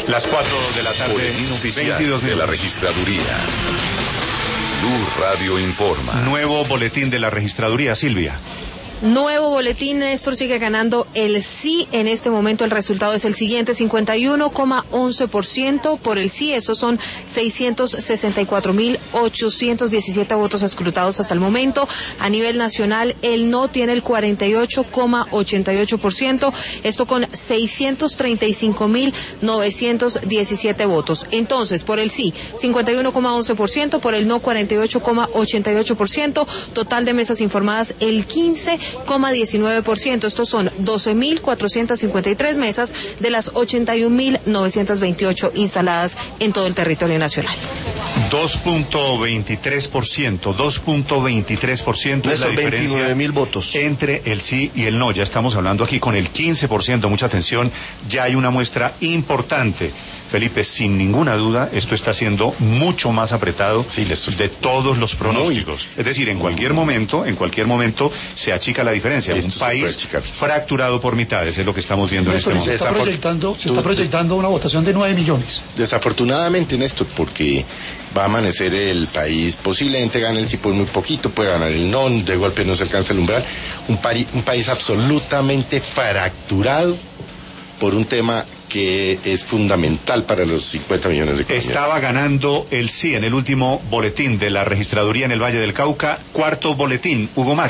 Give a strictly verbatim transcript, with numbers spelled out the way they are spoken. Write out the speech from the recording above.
Las cuatro de la tarde, Boletín oficial veintidós de la minutos. registraduría. Blue Radio informa. Nuevo boletín de la registraduría, Silvia. Nuevo boletín, Néstor, sigue ganando el sí. En este momento el resultado es el siguiente: cincuenta y uno coma once por ciento por el sí. Estos son seiscientos sesenta y cuatro mil ochocientos diecisiete votos escrutados hasta el momento. A nivel nacional, el no tiene el cuarenta y ocho coma ochenta y ocho por ciento. Esto con seiscientos treinta y cinco mil novecientos diecisiete votos. Entonces, por el sí, cincuenta y uno coma once por ciento, por el no, cuarenta y ocho coma ochenta y ocho por ciento. Total de mesas informadas, el quince coma diecinueve por ciento. Estos son doce mil cuatrocientas cincuenta y tres mesas de las ochenta y un mil novecientos veintiocho instaladas en todo el territorio nacional. dos punto veintitrés por ciento, dos punto veintitrés por ciento es la diferencia veintinueve mil votos entre el sí y el no. Ya estamos hablando aquí con el quince por ciento, mucha atención, ya hay una muestra importante. Felipe, sin ninguna duda, esto está siendo mucho más apretado sí, de todos los pronósticos. Muy. Es decir, en cualquier momento, en cualquier momento se achica la diferencia. Esto Un país fracturado por mitades es lo que estamos viendo Néstor, en este se momento. está proyectando, se está proyectando una votación de nueve millones. Desafortunadamente, Néstor, porque va a amanecer el país, posiblemente gane el sí por muy poquito, puede ganar el no, de golpe no se alcanza el umbral. Un, pari, un país absolutamente fracturado por un tema que es fundamental para los cincuenta millones de colombianos. Estaba ganando el sí en el último boletín de la registraduría en el Valle del Cauca. Cuarto boletín, Hugo Mario.